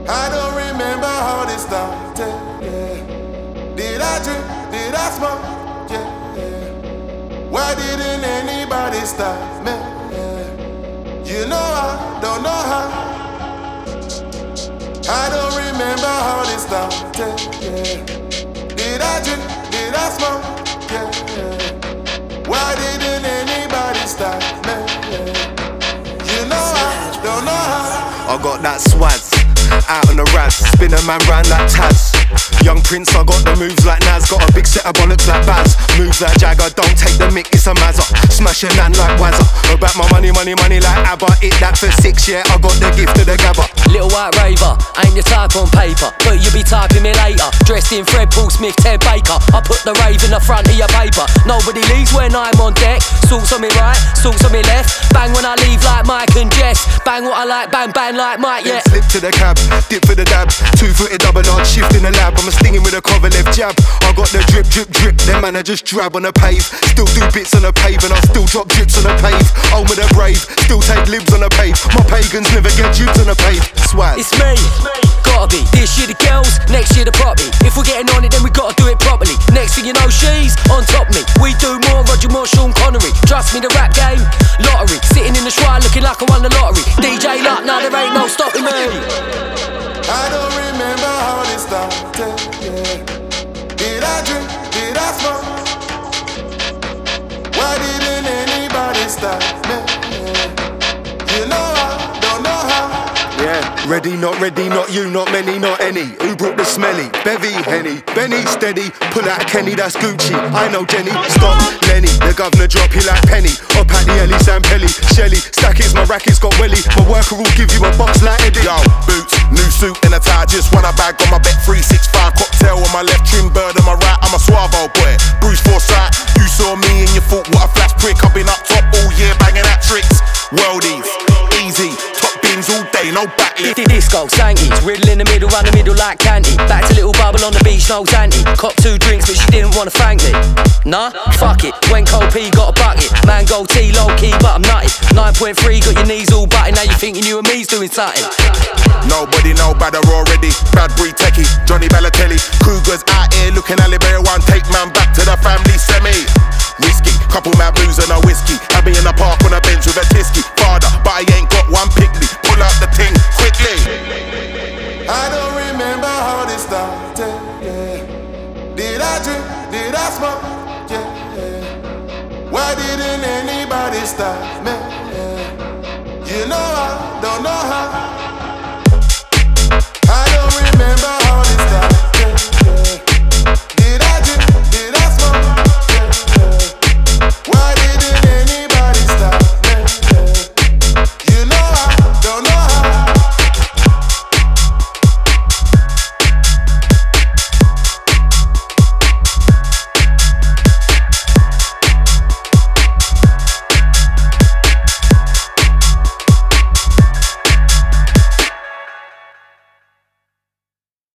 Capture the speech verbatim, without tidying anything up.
I don't remember how this started, yeah. Did I drink? Did I smoke? Yeah, yeah. Why didn't anybody stop me? Yeah. You know I don't know how. I don't remember how this started, yeah. Did I drink? Did I smoke? Yeah, yeah. Why didn't anybody stop me? Yeah. You know I don't know how. I got that swaz, out on the raz, spin a man round like Taz. Young Prince, I got the moves like Naz, got a big set of bollocks like Baz. Moves like Jagger, don't take the mick, it's a mazza. Smash a nan like Wazza. About my money, money, money like ABBA. Hit that for six, yeah, I got the gift of the gabba. Little white raver, ain't your type on paper, but you be typing me later. Dressed in Fred Paul Smith, Ted Baker. I put the rave in the front of your paper. Nobody leaves when I'm on deck. Salts on me right, salts on me left. Bang when I leave like Mike and Jess. Bang what I like, bang, bang like Mike, yeah. Slip to the cab, dip for the dab. Two-footed double arch, shift in the lab. I'm a stinging with a cover left jab. I got the drip, drip, drip. Them man I just drab on the pave. Still do bits on the pave, and I still drop drips on the pave. Home with the brave, still take libs on the pave. My pagans never get jibs on the pave. Swag. It's me, gotta be. This year the girls, next year the property. If we're getting on it, then we gotta do it properly. Next thing you know, she's on top of me. We do more Roger Moore, Sean Connery. Trust me, the rap game, lottery. Sitting in the shrine looking like I won the lottery. D J Luck, now there ain't no stopping me. I don't remember how this started, yeah. Did I drink? Did I smoke? Why didn't anybody stop me? Yeah. You know I don't know how. Yeah, ready, not ready, not you, not many, not any. Who brought the smelly? Bevy, Henny, Benny, steady. Pull out Kenny, that's Gucci. I know Jenny, stop, Lenny. The governor drop you like Penny. Up at the Ellie, Sam Pelly, Shelly. Stackets, my rackets got welly. My worker will give you a box like Eddie. Yo, boots, new suit and a tie. Just want a bag on my bet. three six five cocktail on my left, trim bird on my right. I'm a suave old boy. Bruce Forsyth, you saw me and you thought what a flash prick. I've been up top all year banging out tricks. Worldies, easy, top bins all day, no backlift. Disco, Sankies, riddle in the middle, run the middle like candy. Back to little bubble on the beach, no Zanty. Cop two drinks, but she didn't wanna thank me. Nah, fuck it. When Cold P got a bucket, mango tea, low key, but I'm nutty. nine point three, got your knees all butted. Now you thinking you and me's doing something. Nobody know better already. Bad breed techie, Johnny Balotelli. Cougars out here looking Alibert. One take man back to the family semi. Risky, couple mad moves and a whiskey. Had me in the park on a bench with a tisky. Father, but I ain't got one pickly. Pull out the ting quickly. I don't remember how this started, yeah. Did I drink? Did I smoke? Yeah, yeah. Why didn't anybody stop me? Yeah. You know I don't know how.